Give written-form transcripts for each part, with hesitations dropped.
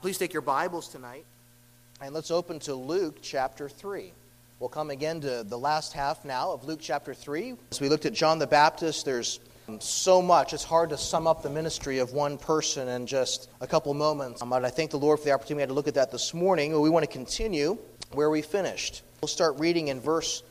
Please take your Bibles tonight, and let's open to Luke chapter 3. We'll come again to the last half now of Luke chapter 3. As we looked at John the Baptist, there's so much. It's hard to sum up the ministry of one person in just a couple moments. But I thank the Lord for the opportunity to look at that this morning. We want to continue where we finished. We'll start reading in verse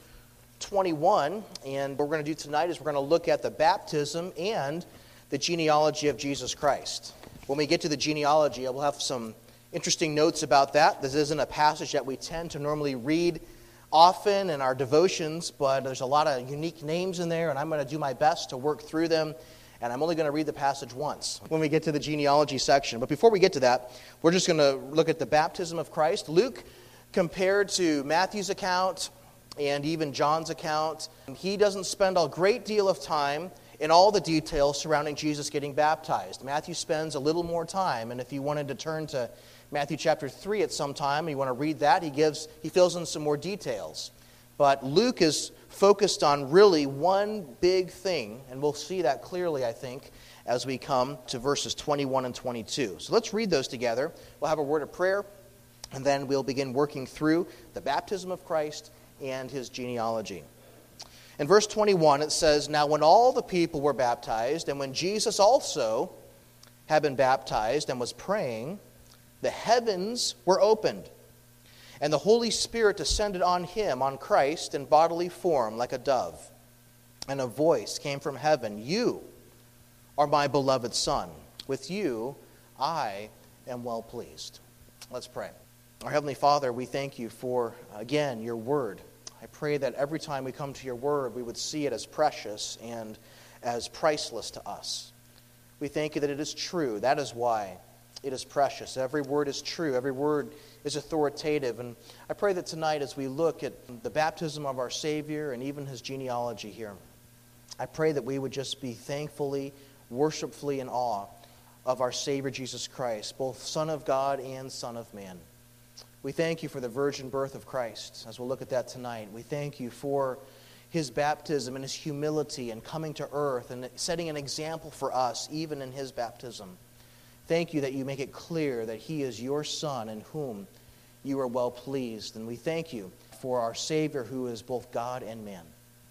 21, and what we're going to do tonight is we're going to look at the baptism and the genealogy of Jesus Christ. When we get to the genealogy, I will have some interesting notes about that. This isn't a passage that we tend to normally read often in our devotions, but there's a lot of unique names in there, and I'm going to do my best to work through them, and I'm only going to read the passage once when we get to the genealogy section. But before we get to that, we're just going to look at the baptism of Christ. Luke, compared to Matthew's account and even John's account, he doesn't spend a great deal of time in all the details surrounding Jesus getting baptized. Matthew spends a little more time, and if you wanted to turn to Matthew chapter 3 at some time, and you want to read that, he fills in some more details. But Luke is focused on really one big thing, and we'll see that clearly, I think, as we come to verses 21 and 22. So let's read those together. We'll have a word of prayer, and then we'll begin working through the baptism of Christ and his genealogy. In verse 21, it says, "Now when all the people were baptized, and when Jesus also had been baptized and was praying, the heavens were opened, and the Holy Spirit descended on him, on Christ, in bodily form like a dove. And a voice came from heaven, 'You are my beloved Son. With you I am well pleased.'" Let's pray. Our Heavenly Father, we thank you for, again, your word. I pray that every time we come to your word, we would see it as precious and as priceless to us. We thank you that it is true. That is why it is precious. Every word is true. Every word is authoritative. And I pray that tonight, as we look at the baptism of our Savior and even his genealogy here, I pray that we would just be thankfully, worshipfully in awe of our Savior Jesus Christ, both Son of God and Son of Man. We thank you for the virgin birth of Christ, as we'll look at that tonight. We thank you for his baptism and his humility and coming to earth and setting an example for us, even in his baptism. Thank you that you make it clear that he is your Son in whom you are well pleased. And we thank you for our Savior, who is both God and man,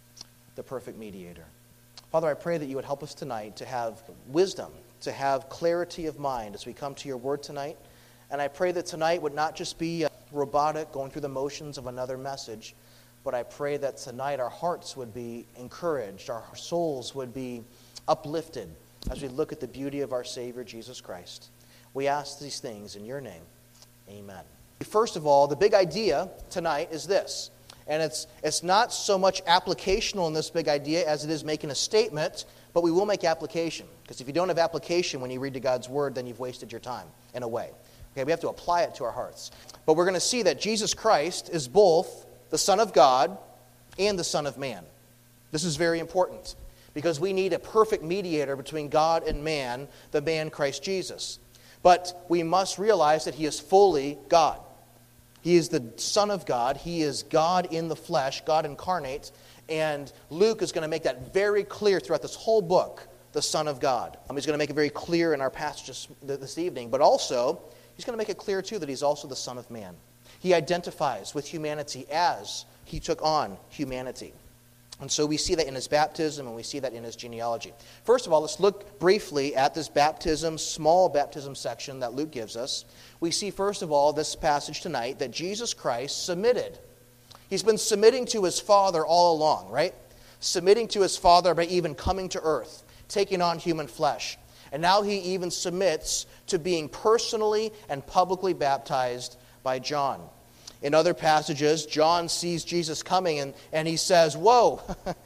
the perfect mediator. Father, I pray that you would help us tonight to have wisdom, to have clarity of mind as we come to your word tonight. And I pray that tonight would not just be robotic, going through the motions of another message, but I pray that tonight our hearts would be encouraged, our souls would be uplifted as we look at the beauty of our Savior, Jesus Christ. We ask these things in your name. Amen. First of all, the big idea tonight is this, and it's not so much applicational in this big idea as it is making a statement, but we will make application, because if you don't have application when you read to God's word, then you've wasted your time in a way. Okay, we have to apply it to our hearts. But we're going to see that Jesus Christ is both the Son of God and the Son of Man. This is very important because we need a perfect mediator between God and man, the man Christ Jesus. But we must realize that he is fully God. He is the Son of God. He is God in the flesh, God incarnate. And Luke is going to make that very clear throughout this whole book, the Son of God. He's going to make it very clear in our passages this evening. But also, he's going to make it clear, too, that he's also the Son of Man. He identifies with humanity as he took on humanity. And so we see that in his baptism, and we see that in his genealogy. First of all, let's look briefly at this baptism, small baptism section that Luke gives us. We see, first of all, this passage tonight, that Jesus Christ submitted. He's been submitting to his Father all along, right? Submitting to his Father by even coming to earth, taking on human flesh. And now he even submits to being personally and publicly baptized by John. In other passages, John sees Jesus coming and he says, "Whoa,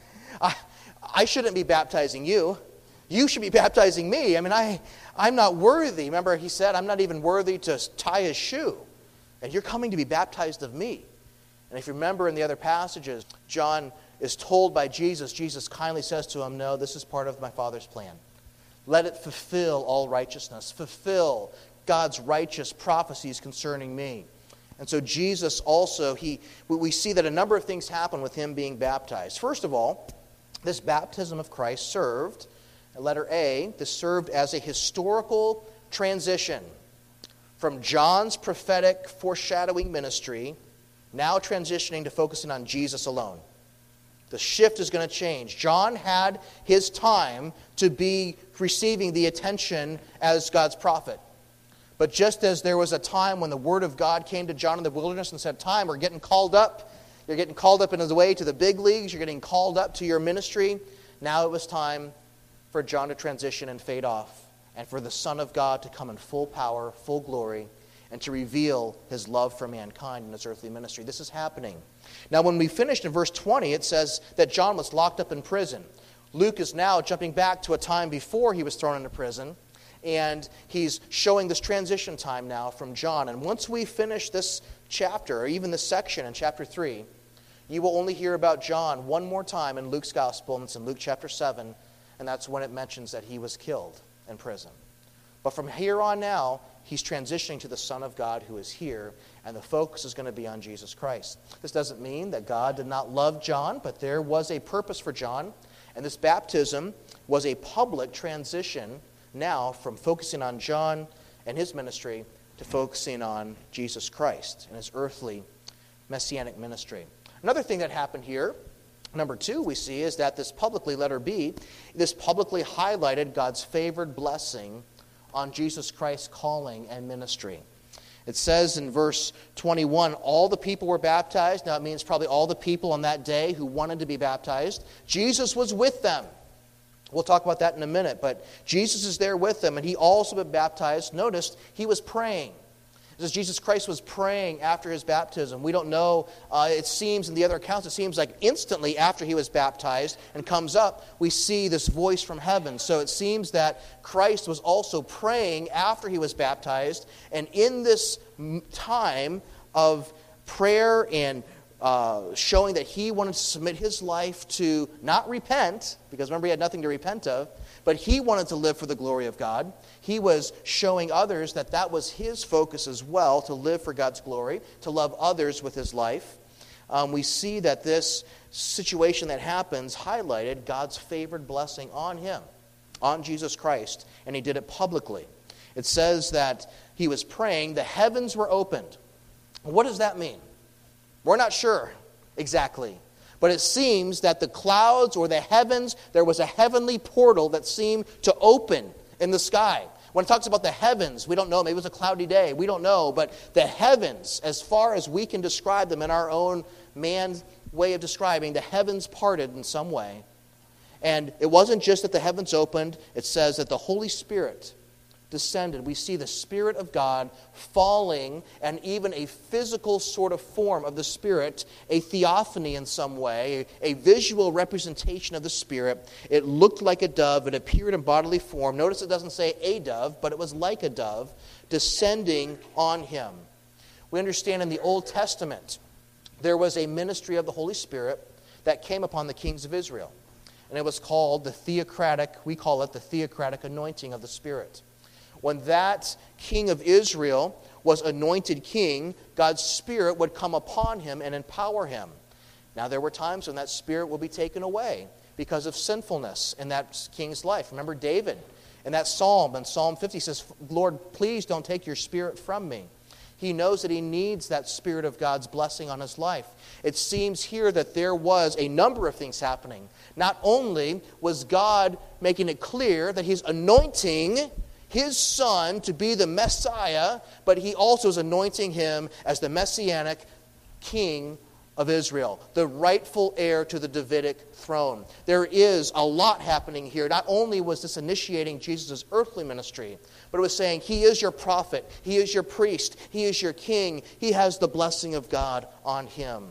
I shouldn't be baptizing you. You should be baptizing me. I mean, I'm not worthy." Remember, he said, "I'm not even worthy to tie his shoe. And you're coming to be baptized of me." And if you remember in the other passages, John is told by Jesus, Jesus kindly says to him, "No, this is part of my Father's plan. Let it fulfill all righteousness. Fulfill God's righteous prophecies concerning me." And so Jesus also, we see that a number of things happen with him being baptized. First of all, this baptism of Christ served, letter A, this served as a historical transition from John's prophetic foreshadowing ministry, now transitioning to focusing on Jesus alone. The shift is going to change. John had his time to be receiving the attention as God's prophet. But just as there was a time when the word of God came to John in the wilderness and said, "Time, we're getting called up. You're getting called up into the way to the big leagues. You're getting called up to your ministry." Now it was time for John to transition and fade off, and for the Son of God to come in full power, full glory, and to reveal his love for mankind in his earthly ministry. This is happening. Now, when we finished in verse 20, it says that John was locked up in prison. Luke is now jumping back to a time before he was thrown into prison, and he's showing this transition time now from John. And once we finish this chapter, or even this section in chapter 3, you will only hear about John one more time in Luke's gospel, and it's in Luke chapter 7, and that's when it mentions that he was killed in prison. But from here on now, he's transitioning to the Son of God who is here, and the focus is going to be on Jesus Christ. This doesn't mean that God did not love John, but there was a purpose for John, and this baptism was a public transition now from focusing on John and his ministry to focusing on Jesus Christ and his earthly messianic ministry. Another thing that happened here, number 2, we see is that this publicly, letter B, this publicly highlighted God's favored blessing on Jesus Christ's calling and ministry. It says in verse 21, all the people were baptized. Now it means probably all the people on that day who wanted to be baptized. Jesus was with them. We'll talk about that in a minute, but Jesus is there with them, and he also been baptized. Notice, he was praying. It says Jesus Christ was praying after his baptism. We don't know, it seems in the other accounts, it seems like instantly after he was baptized and comes up, we see this voice from heaven. So it seems that Christ was also praying after he was baptized, and in this time of prayer and showing that he wanted to submit his life to not repent, because remember he had nothing to repent of, but he wanted to live for the glory of God. He was showing others that that was his focus as well, to live for God's glory, to love others with his life. We see that this situation that happens highlighted God's favored blessing on him, on Jesus Christ, and he did it publicly. It says that he was praying, the heavens were opened. What does that mean? We're not sure exactly. But it seems that the clouds or the heavens, there was a heavenly portal that seemed to open in the sky. When it talks about the heavens, we don't know. Maybe it was a cloudy day. We don't know. But the heavens, as far as we can describe them in our own man's way of describing, the heavens parted in some way. And it wasn't just that the heavens opened. It says that the Holy Spirit descended. We see the Spirit of God falling, and even a physical sort of form of the Spirit, a theophany in some way, a visual representation of the Spirit. It looked like a dove. It appeared in bodily form. Notice it doesn't say a dove, but it was like a dove descending on him. We understand in the Old Testament there was a ministry of the Holy Spirit that came upon the kings of Israel. And it was called the theocratic, we call it the theocratic anointing of the Spirit. When that king of Israel was anointed king, God's Spirit would come upon him and empower him. Now, there were times when that Spirit will be taken away because of sinfulness in that king's life. Remember David in that psalm, in Psalm 50, says, Lord, please don't take your Spirit from me. He knows that he needs that Spirit of God's blessing on his life. It seems here that there was a number of things happening. Not only was God making it clear that he's anointing his son to be the Messiah, but he also is anointing him as the Messianic king of Israel, the rightful heir to the Davidic throne. There is a lot happening here. Not only was this initiating Jesus' earthly ministry, but it was saying, he is your prophet, he is your priest, he is your king, he has the blessing of God on him.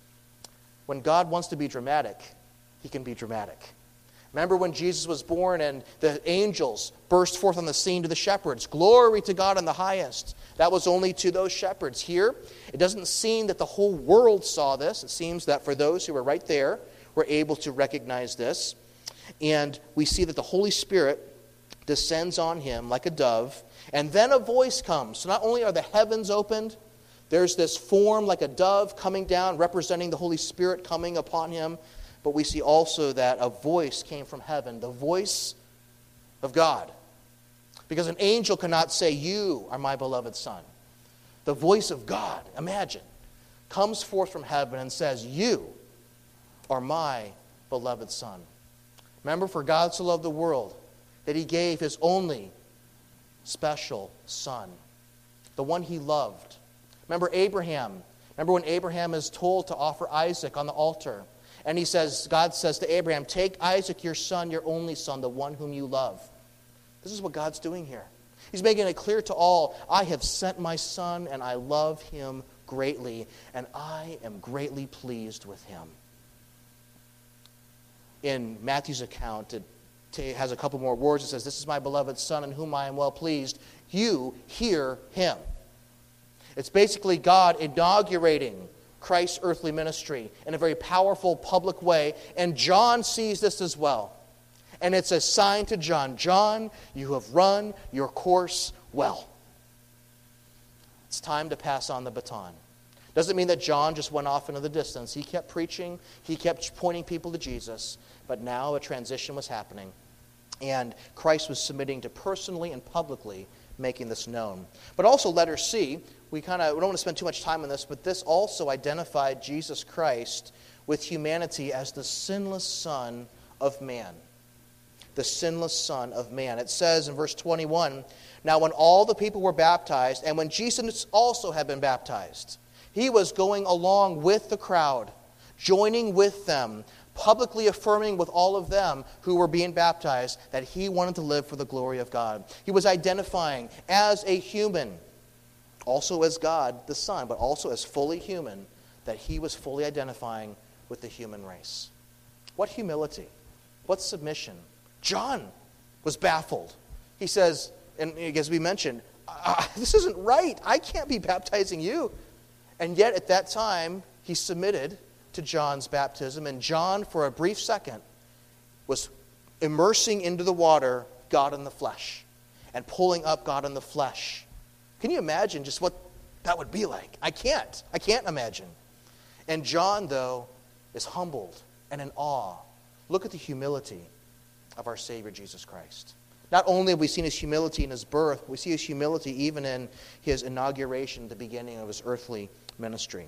When God wants to be dramatic, he can be dramatic. Remember when Jesus was born and the angels burst forth on the scene to the shepherds. Glory to God in the highest. That was only to those shepherds. Here, it doesn't seem that the whole world saw this. It seems that for those who were right there, were able to recognize this. And we see that the Holy Spirit descends on him like a dove. And then a voice comes. So not only are the heavens opened, there's this form like a dove coming down, representing the Holy Spirit coming upon him. But we see also that a voice came from heaven, the voice of God. Because an angel cannot say, you are my beloved Son. The voice of God, imagine, comes forth from heaven and says, you are my beloved Son. Remember, for God so loved the world that he gave his only special Son, the one he loved. Remember Abraham. Remember when Abraham is told to offer Isaac on the altar. And God says to Abraham, take Isaac, your son, your only son, the one whom you love. This is what God's doing here. He's making it clear to all, I have sent my son and I love him greatly, and I am greatly pleased with him. In Matthew's account, it has a couple more words. It says, this is my beloved Son in whom I am well pleased. You hear him. It's basically God inaugurating Christ's earthly ministry in a very powerful public way. And John sees this as well. And it's a sign to John, John, you have run your course well. It's time to pass on the baton. Doesn't mean that John just went off into the distance. He kept preaching. He kept pointing people to Jesus. But now a transition was happening. And Christ was submitting to personally and publicly making this known. But also letter C, we don't want to spend too much time on this, but this also identified Jesus Christ with humanity as the sinless Son of man. The sinless Son of man. It says in verse 21, now when all the people were baptized, and when Jesus also had been baptized, he was going along with the crowd, joining with them, publicly affirming with all of them who were being baptized that he wanted to live for the glory of God. He was identifying as a human, also as God the Son, but also as fully human, that he was fully identifying with the human race. What humility, what submission. John was baffled. He says, and as we mentioned, this isn't right. I can't be baptizing you. And yet at that time, he submitted to John's baptism, and John, for a brief second, was immersing into the water God in the flesh and pulling up God in the flesh. Can you imagine just what that would be like? I can't imagine. And John, though, is humbled and in awe. Look at the humility of our Savior Jesus Christ. Not only have we seen his humility in his birth, we see his humility even in his inauguration at the beginning of his earthly ministry.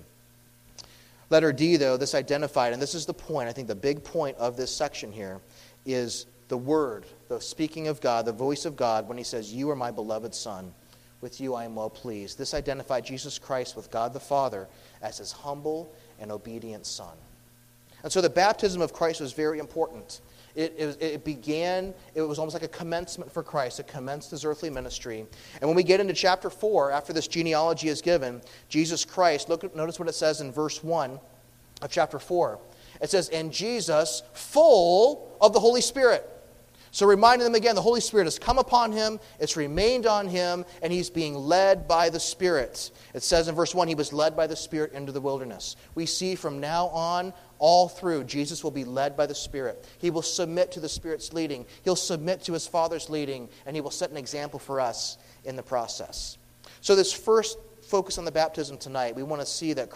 Letter D, though, this identified, and this is the point, I think the big point of this section here, is the word, the speaking of God, the voice of God, when he says, you are my beloved Son, with you I am well pleased. This identified Jesus Christ with God the Father as his humble and obedient Son. And so the baptism of Christ was very important. It was almost like a commencement for Christ. It commenced his earthly ministry. And when we get into chapter 4, after this genealogy is given, Jesus Christ, notice what it says in verse 1 of chapter 4. It says, and Jesus, full of the Holy Spirit. So reminding them again, the Holy Spirit has come upon him, it's remained on him, and he's being led by the Spirit. It says in verse 1, he was led by the Spirit into the wilderness. We see from now on, all through, Jesus will be led by the Spirit. He will submit to the Spirit's leading. He'll submit to his Father's leading, and he will set an example for us in the process. So this first focus on the baptism tonight, we want to see that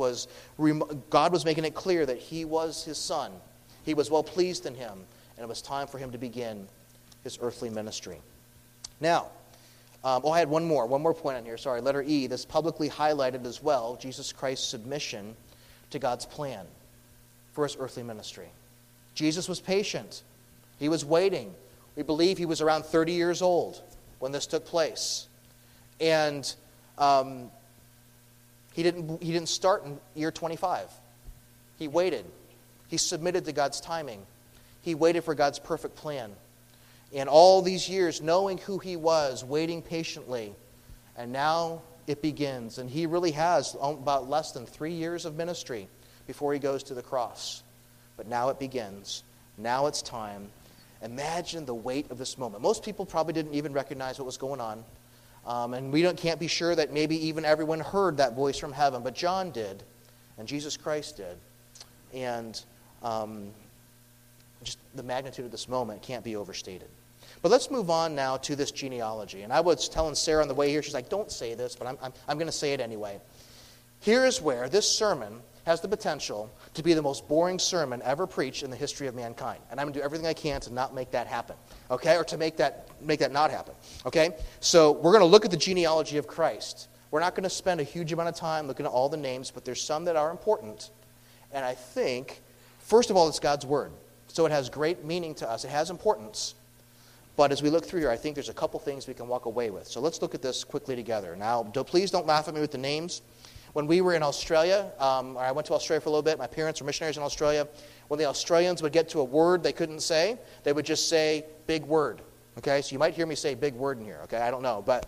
God was making it clear that he was his Son. He was well pleased in him, and it was time for him to begin his earthly ministry. Now, I had one more point on here. Sorry, letter E. This publicly highlighted as well Jesus Christ's submission to God's plan for his earthly ministry. Jesus was patient. He was waiting. We believe he was around 30 years old when this took place. And he didn't start in year 25. He waited. He submitted to God's timing. He waited for God's perfect plan. And all these years, knowing who he was, waiting patiently. And now it begins. And he really has about less than 3 years of ministry before he goes to the cross. But now it begins. Now it's time. Imagine the weight of this moment. Most people probably didn't even recognize what was going on. And we can't be sure that maybe even everyone heard that voice from heaven. But John did. And Jesus Christ did. And just the magnitude of this moment can't be overstated. But let's move on now to this genealogy. And I was telling Sarah on the way here, she's like, don't say this, but I'm going to say it anyway. Here is where this sermon has the potential to be the most boring sermon ever preached in the history of mankind. And I'm going to do everything I can to not make that happen, okay? Or to make that not happen, okay? So we're going to look at the genealogy of Christ. We're not going to spend a huge amount of time looking at all the names, but there's some that are important. And I think, first of all, it's God's Word. So it has great meaning to us. It has importance. But as we look through here, I think there's a couple things we can walk away with. So let's look at this quickly together. Now, please don't laugh at me with the names. When we were in Australia, I went to Australia for a little bit. My parents were missionaries in Australia. When the Australians would get to a word they couldn't say, they would just say, big word. Okay, so you might hear me say big word in here. Okay, I don't know. But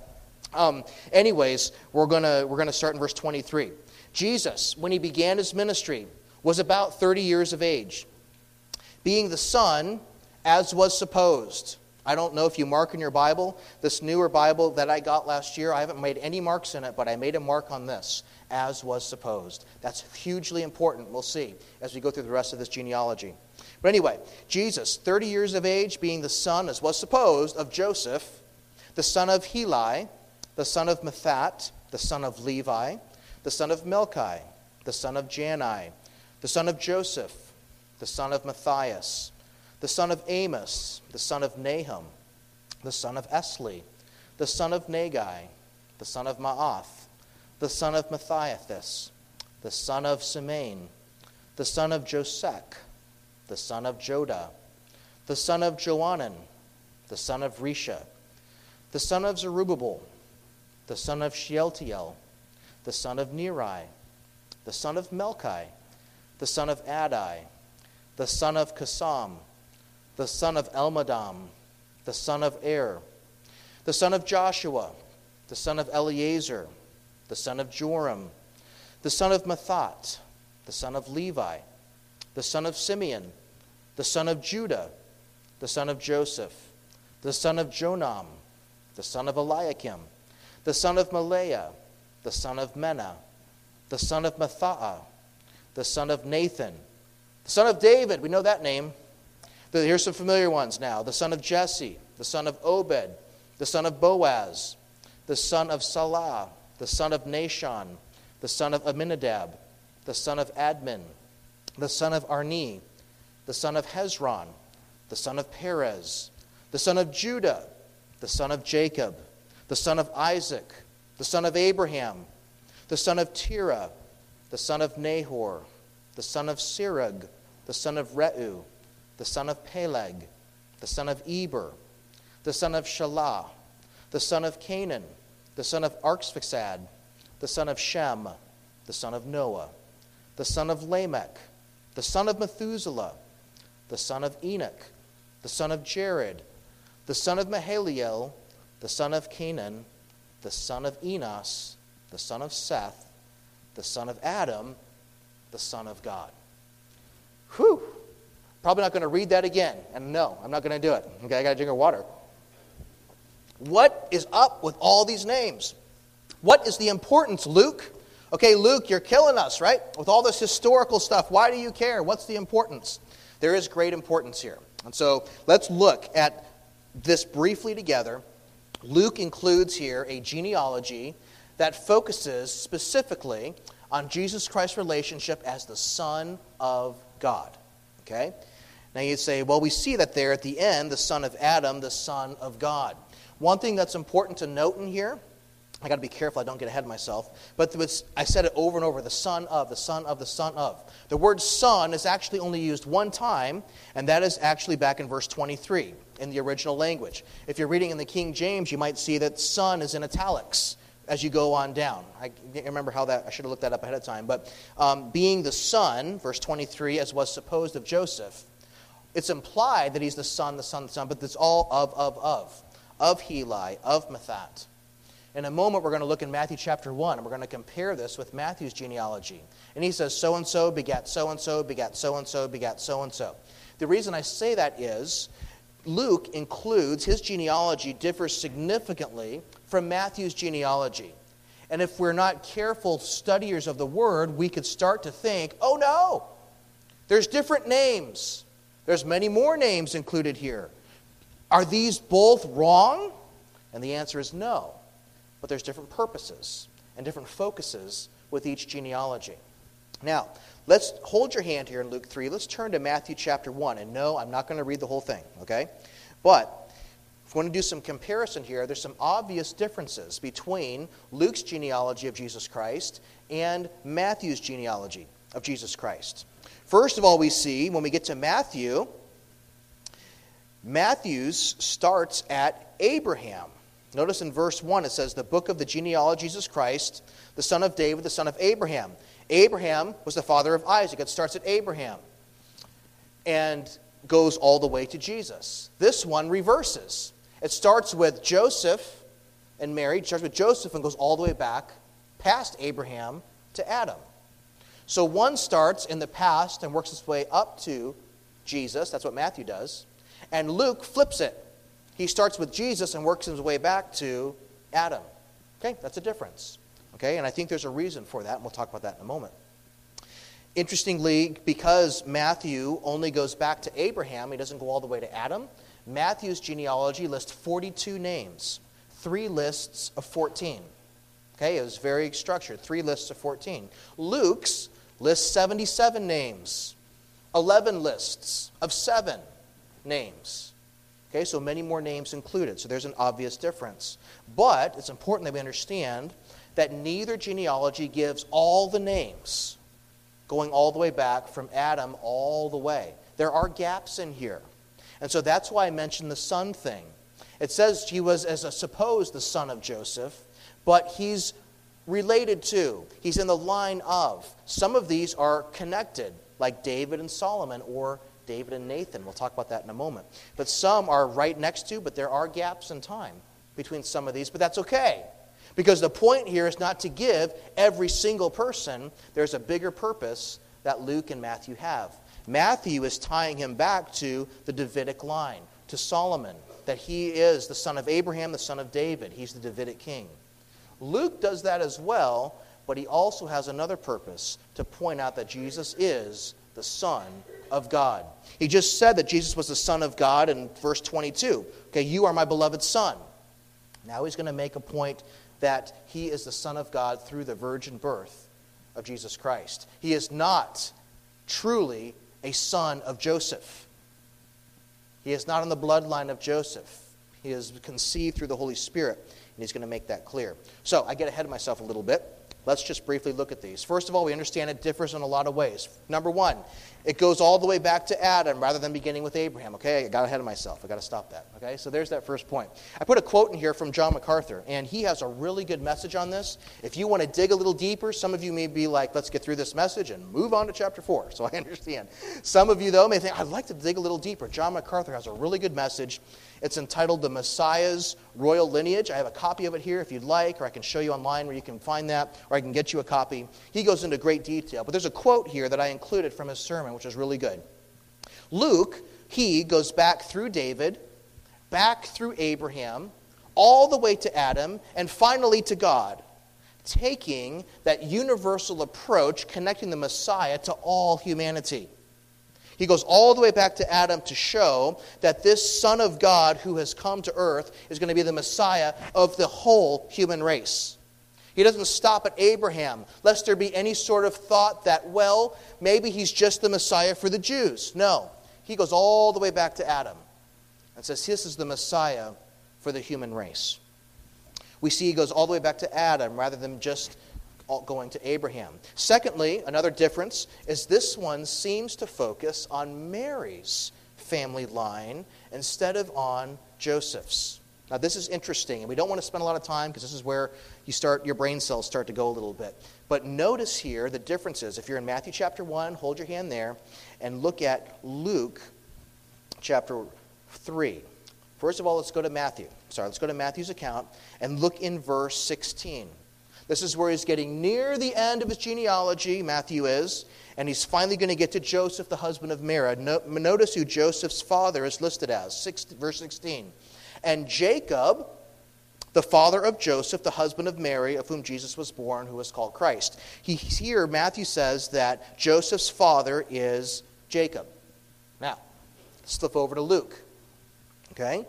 anyways, we're gonna start in verse 23. Jesus, when he began his ministry, was about 30 years of age, being the Son, as was supposed. I don't know if you mark in your Bible, this newer Bible that I got last year, I haven't made any marks in it, but I made a mark on this, as was supposed. That's hugely important, we'll see, as we go through the rest of this genealogy. But anyway, Jesus, 30 years of age, being the son, as was supposed, of Joseph, the son of Heli, the son of Mathat, the son of Levi, the son of Melchi, the son of Jani, the son of Joseph, the son of Matthias, the son of Amos, the son of Nahum, the son of Esli, the son of Nagai, the son of Maath, the son of Matthiathus, the son of Simeon, the son of Josech, the son of Joda, the son of Joanan, the son of Risha, the son of Zerubbabel, the son of Shealtiel, the son of Neri, the son of Melchi, the son of Adai, the son of Kasam, the son of Elmadam, the son of Er, the son of Joshua, the son of Eleazar, the son of Joram, the son of Mathat, the son of Levi, the son of Simeon, the son of Judah, the son of Joseph, the son of Jonam, the son of Eliakim, the son of Malaiah, the son of Menah, the son of Matthaa, the son of Nathan, the son of David, we know that name. Here's some familiar ones now. The son of Jesse, the son of Obed, the son of Boaz, the son of Salah, the son of Nashon, the son of Aminadab, the son of Admin, the son of Arni, the son of Hezron, the son of Perez, the son of Judah, the son of Jacob, the son of Isaac, the son of Abraham, the son of Terah, the son of Nahor, the son of Serug, the son of Reu, the son of Peleg, the son of Eber, the son of Shelah, the son of Canaan, the son of Arphaxad, the son of Shem, the son of Noah, the son of Lamech, the son of Methuselah, the son of Enoch, the son of Jared, the son of Mahaliel, the son of Canaan, the son of Enos, the son of Seth, the son of Adam, the son of God. Whew! Probably not going to read that again. And no, I'm not going to do it. Okay, I got to drink of water. What is up with all these names? What is the importance, Luke? Okay, Luke, you're killing us, right? With all this historical stuff. Why do you care? What's the importance? There is great importance here. And so let's look at this briefly together. Luke includes here a genealogy that focuses specifically on Jesus Christ's relationship as the Son of God. Okay? Now you'd say, well, we see that there at the end, the son of Adam, the Son of God. One thing that's important to note in here, I got to be careful I don't get ahead of myself, but I said it over and over, the son of, the son of, the son of. The word son is actually only used one time, and that is actually back in verse 23 in the original language. If you're reading in the King James, you might see that son is in italics as you go on down. I can't remember how that, I should have looked that up ahead of time, but being the son, verse 23, as was supposed of Joseph, it's implied that he's the son, but it's all of Heli, of Mathat. In a moment, we're going to look in Matthew chapter 1, and we're going to compare this with Matthew's genealogy. And he says, so-and-so begat so-and-so, begat so-and-so, begat so-and-so. The reason I say that is Luke includes, his genealogy differs significantly from Matthew's genealogy. And if we're not careful studiers of the Word, we could start to think, oh no, there's different names. There's many more names included here. Are these both wrong? And the answer is no. But there's different purposes and different focuses with each genealogy. Now, let's hold your hand here in Luke 3. Let's turn to Matthew chapter 1. And no, I'm not going to read the whole thing, okay? But if we want to do some comparison here, there's some obvious differences between Luke's genealogy of Jesus Christ and Matthew's genealogy of Jesus Christ. First of all, we see when we get to Matthew's starts at Abraham. Notice in verse 1 it says, the book of the genealogy of Jesus Christ, the son of David, the son of Abraham. Abraham was the father of Isaac. It starts at Abraham and goes all the way to Jesus. This one reverses. It starts with Joseph and Mary. It starts with Joseph and goes all the way back past Abraham to Adam. So one starts in the past and works its way up to Jesus. That's what Matthew does. And Luke flips it. He starts with Jesus and works his way back to Adam. Okay, that's a difference. Okay, and I think there's a reason for that, and we'll talk about that in a moment. Interestingly, because Matthew only goes back to Abraham, he doesn't go all the way to Adam, Matthew's genealogy lists 42 names, 3 lists of 14. Okay, it was very structured, 3 lists of 14. Luke's lists 77 names, 11 lists of 7 names. Okay, so many more names included, so there's an obvious difference. But it's important that we understand that neither genealogy gives all the names, going all the way back from Adam all the way. There are gaps in here. And so that's why I mentioned the son thing. It says he was, as a supposed, the son of Joseph, but he's related to, he's in the line of. Some of these are connected, like David and Solomon, or David and Nathan. We'll talk about that in a moment. But some are right next to, but there are gaps in time between some of these, but that's okay. Because the point here is not to give every single person. There's a bigger purpose that Luke and Matthew have. Matthew is tying him back to the Davidic line, to Solomon, that he is the son of Abraham, the son of David. He's the Davidic king. Luke does that as well, but he also has another purpose, to point out that Jesus is the Son of God. He just said that Jesus was the Son of God in verse 22. Okay, you are my beloved Son. Now he's going to make a point that he is the Son of God through the virgin birth of Jesus Christ. He is not truly a son of Joseph. He is not in the bloodline of Joseph. He is conceived through the Holy Spirit, and he's going to make that clear. So I get ahead of myself a little bit. Let's just briefly look at these. First of all, we understand it differs in a lot of ways. Number one, it goes all the way back to Adam rather than beginning with Abraham. Okay, I got ahead of myself. I got to stop that. Okay, so there's that first point. I put a quote in here from John MacArthur, and he has a really good message on this. If you want to dig a little deeper, some of you may be like, let's get through this message and move on to chapter 4. So I understand. Some of you, though, may think, I'd like to dig a little deeper. John MacArthur has a really good message. It's entitled The Messiah's Royal Lineage. I have a copy of it here if you'd like, or I can show you online where you can find that, or I can get you a copy. He goes into great detail. But there's a quote here that I included from his sermon, which is really good. Luke, he goes back through David, back through Abraham, all the way to Adam, and finally to God, taking that universal approach, connecting the Messiah to all humanity. He goes all the way back to Adam to show that this Son of God who has come to earth is going to be the Messiah of the whole human race. He doesn't stop at Abraham, lest there be any sort of thought that, well, maybe he's just the Messiah for the Jews. No, he goes all the way back to Adam and says this is the Messiah for the human race. We see he goes all the way back to Adam rather than just going to Abraham. Secondly, another difference is this one seems to focus on Mary's family line instead of on Joseph's. Now this is interesting, and we don't want to spend a lot of time because this is where your brain cells start to go a little bit. But notice here the differences. If you're in Matthew chapter 1, hold your hand there and look at Luke chapter 3. First of all, let's go to Matthew's account and look in verse 16. This is where he's getting near the end of his genealogy, Matthew is, and he's finally going to get to Joseph, the husband of Mary. Notice who Joseph's father is listed as, verse 16. And Jacob, the father of Joseph, the husband of Mary, of whom Jesus was born, who is called Christ. Here, Matthew says that Joseph's father is Jacob. Now, let's flip over to Luke. Okay?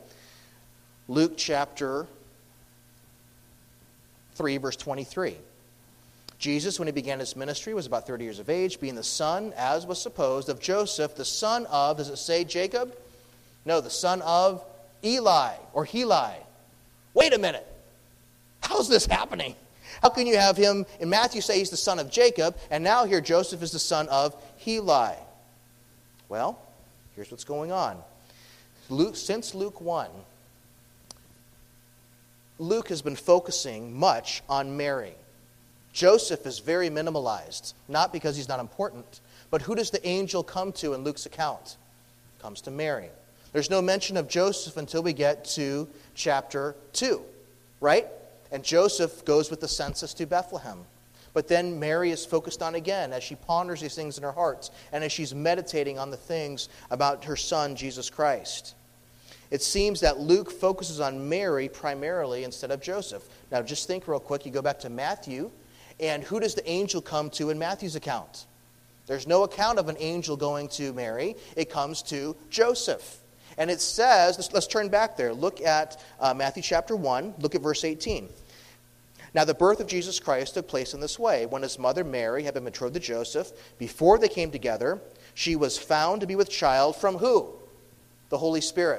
Luke chapter 3, verse 23. Jesus, when he began his ministry, was about 30 years of age, being the son, as was supposed, of Joseph, the son of, does it say Jacob? No, the son of Eli, or Heli. Wait a minute. How's this happening? How can you have him, in Matthew say he's the son of Jacob, and now here Joseph is the son of Heli? Well, here's what's going on. Since Luke 1, Luke has been focusing much on Mary. Joseph is very minimalized, not because he's not important, but who does the angel come to in Luke's account? It comes to Mary. There's no mention of Joseph until we get to chapter 2, right? And Joseph goes with the census to Bethlehem. But then Mary is focused on again as she ponders these things in her heart and as she's meditating on the things about her son, Jesus Christ. It seems that Luke focuses on Mary primarily instead of Joseph. Now just think real quick. You go back to Matthew, and who does the angel come to in Matthew's account? There's no account of an angel going to Mary. It comes to Joseph. And it says, let's turn back there. Look at Matthew chapter 1. Look at verse 18. Now the birth of Jesus Christ took place in this way. When his mother Mary had been betrothed to Joseph, before they came together, she was found to be with child from who? The Holy Spirit.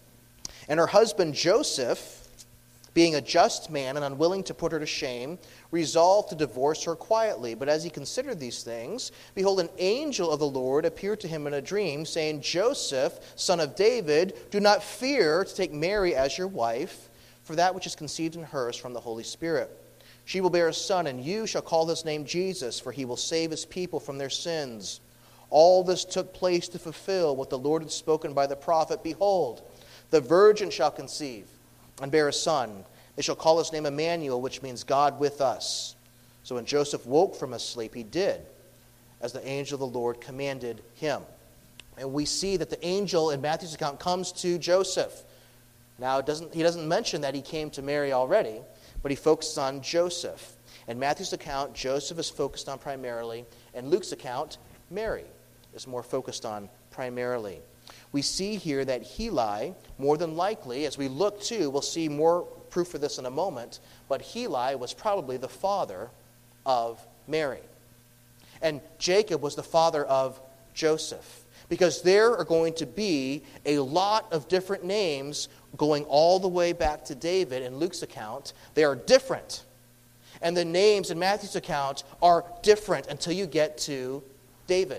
And her husband Joseph, being a just man and unwilling to put her to shame, resolved to divorce her quietly. But as he considered these things, behold, an angel of the Lord appeared to him in a dream, saying, Joseph, son of David, do not fear to take Mary as your wife, for that which is conceived in her is from the Holy Spirit. She will bear a son, and you shall call his name Jesus, for he will save his people from their sins. All this took place to fulfill what the Lord had spoken by the prophet. Behold, the virgin shall conceive and bear a son. They shall call his name Emmanuel, which means God with us. So when Joseph woke from his sleep, he did as the angel of the Lord commanded him. And we see that the angel in Matthew's account comes to Joseph. Now, he doesn't mention that he came to Mary already, but he focuses on Joseph. In Matthew's account, Joseph is focused on primarily. In Luke's account, Mary is more focused on primarily. We see here that Heli, more than likely, as we look to, we'll see more proof for this in a moment, but Heli was probably the father of Mary. And Jacob was the father of Joseph. Because there are going to be a lot of different names going all the way back to David in Luke's account. They are different. And the names in Matthew's account are different until you get to David.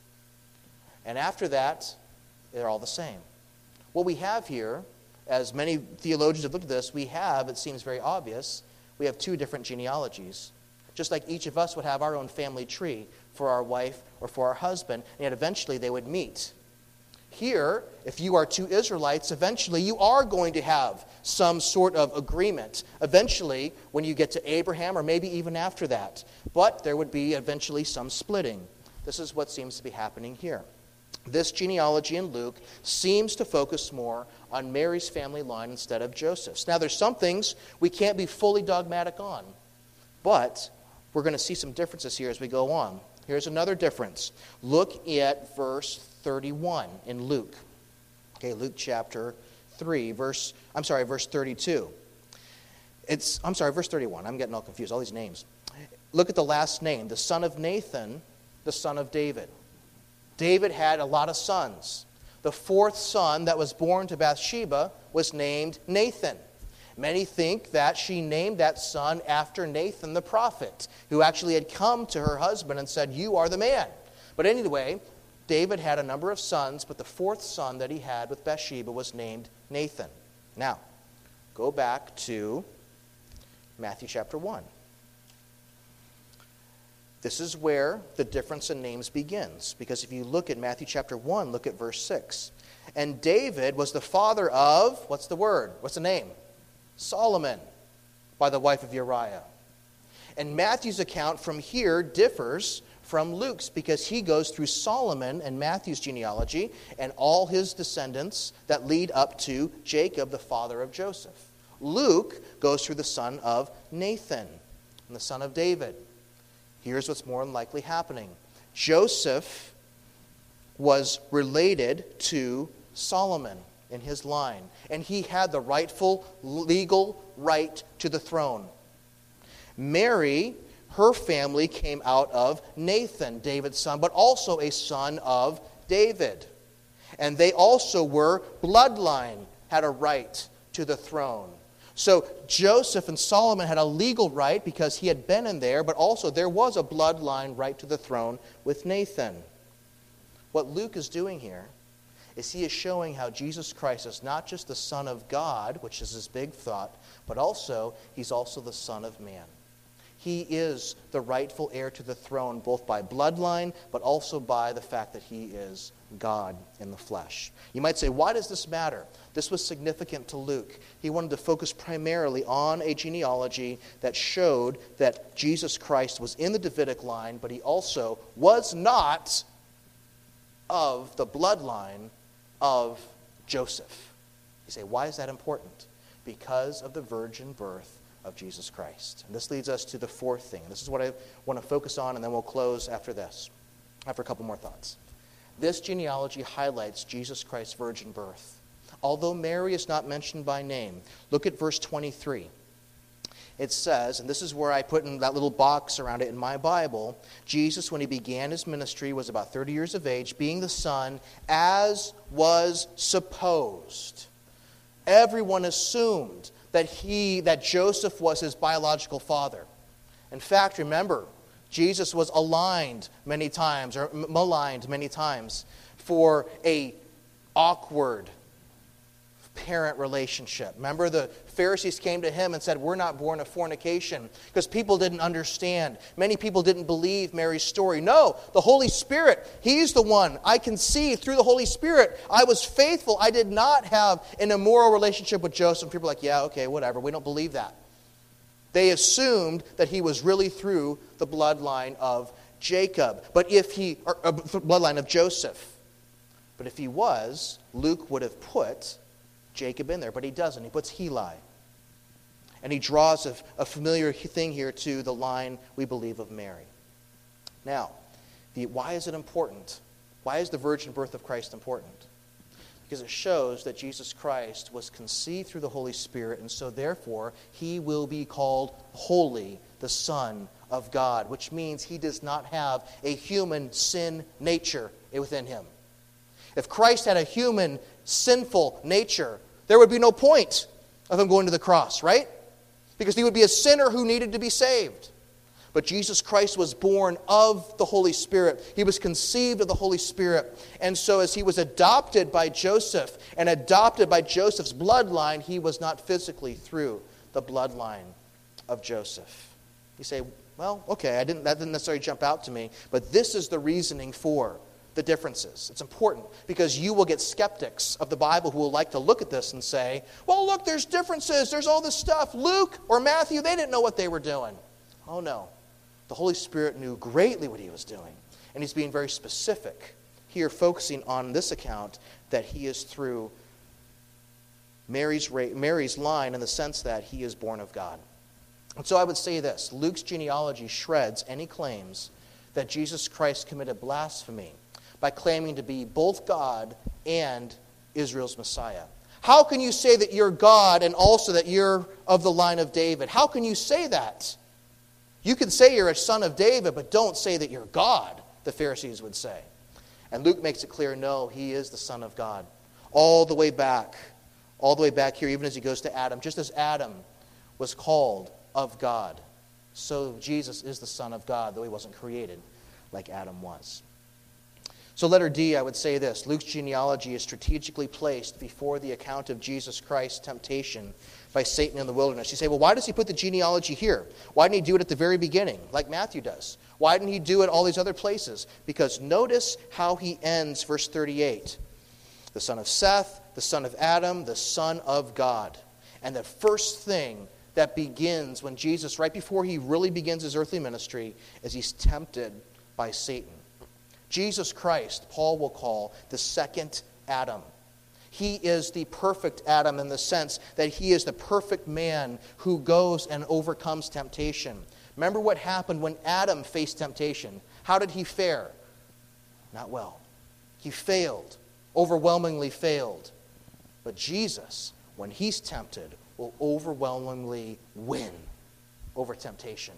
And after that, they're all the same. What we have here, as many theologians have looked at this, we have, it seems very obvious, we have two different genealogies. Just like each of us would have our own family tree for our wife or for our husband, and yet eventually they would meet. Here, if you are two Israelites, eventually you are going to have some sort of agreement. Eventually, when you get to Abraham, or maybe even after that. But there would be eventually some splitting. This is what seems to be happening here. This genealogy in Luke seems to focus more on Mary's family line instead of Joseph's. Now, there's some things we can't be fully dogmatic on, but we're going to see some differences here as we go on. Here's another difference. Look at verse 31 in Luke. Okay, Luke chapter 3, verse 32. Verse 31. I'm getting all confused, all these names. Look at the last name, the son of Nathan, the son of David. David had a lot of sons. The fourth son that was born to Bathsheba was named Nathan. Many think that she named that son after Nathan the prophet, who actually had come to her husband and said, "You are the man." But anyway, David had a number of sons, but the fourth son that he had with Bathsheba was named Nathan. Now, go back to Matthew chapter 1. This is where the difference in names begins. Because if you look at Matthew chapter 1, look at verse 6. And David was the father of, what's the word? What's the name? Solomon, by the wife of Uriah. And Matthew's account from here differs from Luke's because he goes through Solomon and Matthew's genealogy and all his descendants that lead up to Jacob, the father of Joseph. Luke goes through the son of Nathan and the son of David. Here's what's more than likely happening. Joseph was related to Solomon in his line, and he had the rightful legal right to the throne. Mary, her family came out of Nathan, David's son, but also a son of David. And they also were bloodline, had a right to the throne. So Joseph and Solomon had a legal right because he had been in there, but also there was a bloodline right to the throne with Nathan. What Luke is doing here is he is showing how Jesus Christ is not just the Son of God, which is his big thought, but also he's also the Son of Man. He is the rightful heir to the throne, both by bloodline, but also by the fact that he is God in the flesh. You might say, why does this matter? This was significant to Luke. He wanted to focus primarily on a genealogy that showed that Jesus Christ was in the Davidic line, but he also was not of the bloodline of Joseph. You say, why is that important? Because of the virgin birth of Jesus Christ. And this leads us to the fourth thing. This is what I want to focus on, and then we'll close after this, after a couple more thoughts. This genealogy highlights Jesus Christ's virgin birth. Although Mary is not mentioned by name, look at verse 23. It says, and this is where I put in that little box around it in my Bible, Jesus, when he began his ministry, was about 30 years of age, being the son, as was supposed. Everyone assumed that Joseph was his biological father. In fact, remember, Jesus was aligned many times, or maligned many times, for a awkward parent relationship. Remember, the Pharisees came to him and said, we're not born of fornication, because people didn't understand. Many people didn't believe Mary's story. No, the Holy Spirit, he's the one. I can see through the Holy Spirit, I was faithful. I did not have an immoral relationship with Joseph. People are like, yeah, okay, whatever. We don't believe that. They assumed that he was really through the bloodline of Jacob, bloodline of Joseph. But if he was, Luke would have put Jacob in there, but he doesn't. He puts Heli. And he draws a familiar thing here to the line, we believe, of Mary. Now, why is it important? Why is the virgin birth of Christ important? Because it shows that Jesus Christ was conceived through the Holy Spirit, and so therefore he will be called holy, the Son of God, which means he does not have a human sin nature within him. If Christ had a human sinful nature, there would be no point of him going to the cross, right? Because he would be a sinner who needed to be saved. But Jesus Christ was born of the Holy Spirit. He was conceived of the Holy Spirit. And so as he was adopted by Joseph and adopted by Joseph's bloodline, he was not physically through the bloodline of Joseph. You say, well, okay, that didn't necessarily jump out to me, but this is the reasoning for the differences. It's important because you will get skeptics of the Bible who will like to look at this and say, well, look, there's differences. There's all this stuff. Luke or Matthew, they didn't know what they were doing. Oh, no. The Holy Spirit knew greatly what he was doing. And he's being very specific here, focusing on this account that he is through Mary's line in the sense that he is born of God. And so I would say this. Luke's genealogy shreds any claims that Jesus Christ committed blasphemy by claiming to be both God and Israel's Messiah. How can you say that you're God and also that you're of the line of David? How can you say that? You can say you're a son of David, but don't say that you're God, the Pharisees would say. And Luke makes it clear, no, he is the Son of God. All the way back here, even as he goes to Adam. Just as Adam was called of God, so Jesus is the Son of God, though he wasn't created like Adam was. So letter D, I would say this. Luke's genealogy is strategically placed before the account of Jesus Christ's temptation by Satan in the wilderness. You say, well, why does he put the genealogy here? Why didn't he do it at the very beginning, like Matthew does? Why didn't he do it all these other places? Because notice how he ends verse 38. The son of Seth, the son of Adam, the son of God. And the first thing that begins when Jesus, right before he really begins his earthly ministry, is he's tempted by Satan. Jesus Christ, Paul will call the second Adam. He is the perfect Adam in the sense that he is the perfect man who goes and overcomes temptation. Remember what happened when Adam faced temptation. How did he fare? Not well. He failed, overwhelmingly failed. But Jesus, when he's tempted, will overwhelmingly win over temptation.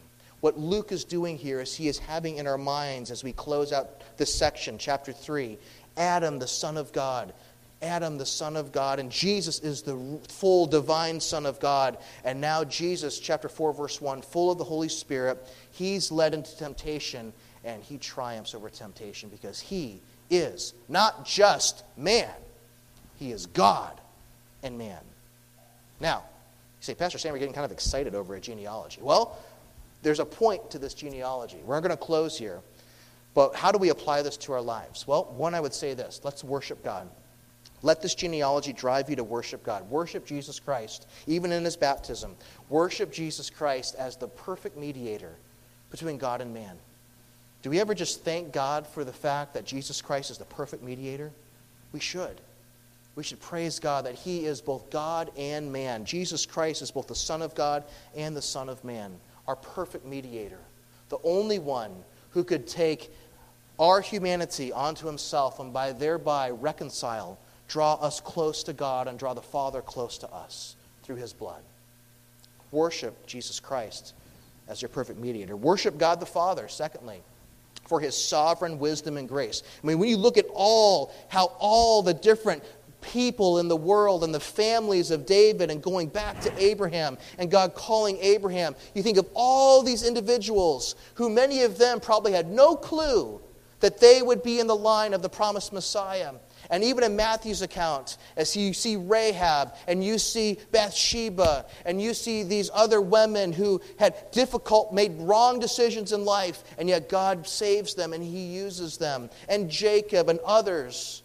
What Luke is doing here is he is having in our minds, as we close out this section, chapter 3, Adam, the Son of God. Adam, the Son of God, and Jesus is the full divine Son of God. And now Jesus, chapter 4, verse 1, full of the Holy Spirit, he's led into temptation, and he triumphs over temptation because he is not just man. He is God and man. Now, you say, Pastor Sam, we're getting kind of excited over a genealogy. Well, there's a point to this genealogy. We're going to close here. But how do we apply this to our lives? Well, one, I would say this. Let's worship God. Let this genealogy drive you to worship God. Worship Jesus Christ, even in his baptism. Worship Jesus Christ as the perfect mediator between God and man. Do we ever just thank God for the fact that Jesus Christ is the perfect mediator? We should. We should praise God that he is both God and man. Jesus Christ is both the Son of God and the Son of man, our perfect mediator, the only one who could take our humanity onto himself and by thereby reconcile, draw us close to God and draw the Father close to us through his blood. Worship Jesus Christ as your perfect mediator. Worship God the Father, secondly, for his sovereign wisdom and grace. I mean, when you look at how all the different people in the world and the families of David and going back to Abraham and God calling Abraham, you think of all these individuals who many of them probably had no clue that they would be in the line of the promised Messiah. And even in Matthew's account, as you see Rahab, and you see Bathsheba, and you see these other women who had made wrong decisions in life, and yet God saves them and he uses them, and Jacob and others,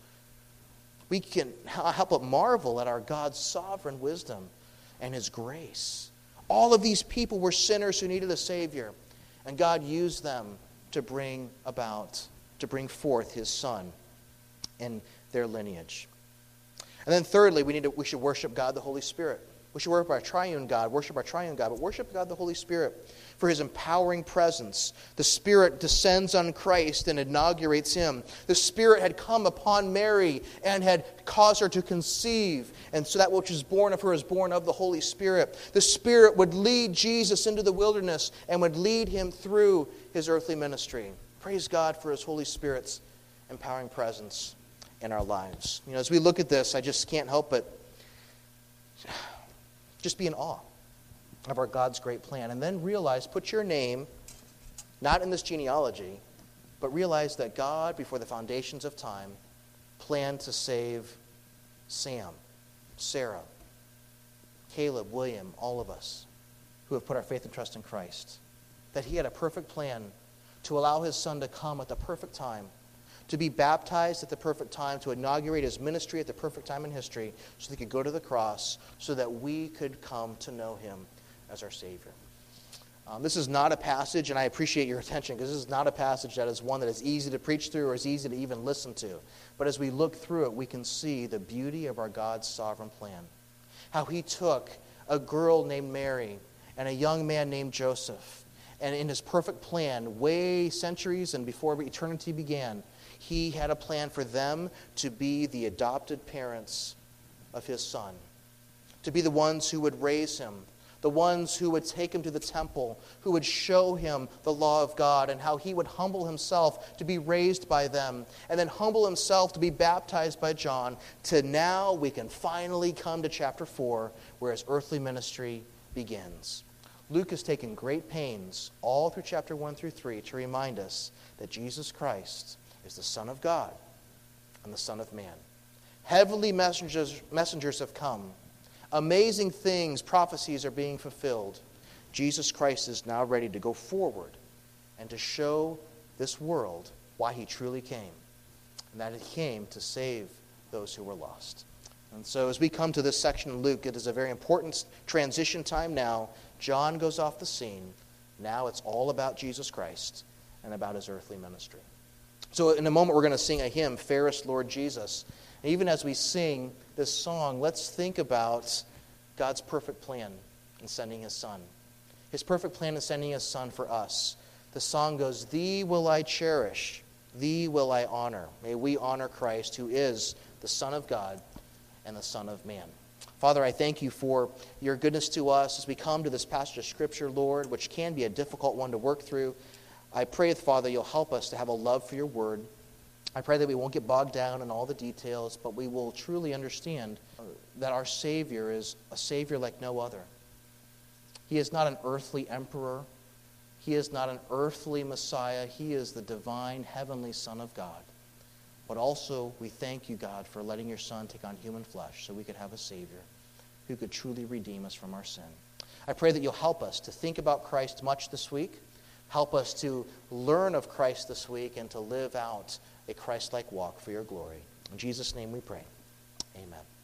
we can help but marvel at our God's sovereign wisdom and his grace. All of these people were sinners who needed a Savior, and God used them to bring forth his Son and their lineage. And then thirdly, we should worship God the Holy Spirit. We should worship our triune God, but worship God the Holy Spirit for his empowering presence. The Spirit descends on Christ and inaugurates him. The Spirit had come upon Mary and had caused her to conceive, and so that which is born of her is born of the Holy Spirit. The Spirit would lead Jesus into the wilderness and would lead him through his earthly ministry. Praise God for his Holy Spirit's empowering presence in our lives. You know, as we look at this, I just can't help but just be in awe of our God's great plan. And then realize, put your name, not in this genealogy, but realize that God, before the foundations of time, planned to save Sam, Sarah, Caleb, William, all of us who have put our faith and trust in Christ. That he had a perfect plan to allow his Son to come at the perfect time, to be baptized at the perfect time, to inaugurate his ministry at the perfect time in history, so that he could go to the cross, so that we could come to know him as our Savior. This is not a passage, and I appreciate your attention, because this is not a passage that is one that is easy to preach through or is easy to even listen to. But as we look through it, we can see the beauty of our God's sovereign plan. How he took a girl named Mary and a young man named Joseph, and in his perfect plan, way centuries and before eternity began, he had a plan for them to be the adopted parents of his Son, to be the ones who would raise him, the ones who would take him to the temple, who would show him the law of God, and how he would humble himself to be raised by them, and then humble himself to be baptized by John, to now we can finally come to chapter 4, where his earthly ministry begins. Luke has taken great pains all through chapter 1 through 3 to remind us that Jesus Christ is the Son of God and the Son of Man. Heavenly messengers have come. Amazing things, prophecies are being fulfilled. Jesus Christ is now ready to go forward and to show this world why he truly came, and that he came to save those who were lost. And so as we come to this section in Luke, it is a very important transition time now. John goes off the scene. Now it's all about Jesus Christ and about his earthly ministry. So in a moment we're going to sing a hymn, Fairest Lord Jesus. And even as we sing this song, let's think about God's perfect plan in sending his Son. His perfect plan in sending his Son for us. The song goes, Thee will I cherish, Thee will I honor. May we honor Christ, who is the Son of God and the Son of Man. Father, I thank you for your goodness to us as we come to this passage of Scripture, Lord, which can be a difficult one to work through. I pray, Father, you'll help us to have a love for your word. I pray that we won't get bogged down in all the details, but we will truly understand that our Savior is a Savior like no other. He is not an earthly emperor. He is not an earthly Messiah. He is the divine, heavenly Son of God. But also, we thank you, God, for letting your Son take on human flesh so we could have a Savior who could truly redeem us from our sin. I pray that you'll help us to think about Christ much this week. Help us to learn of Christ this week and to live out a Christ-like walk for your glory. In Jesus' name we pray. Amen.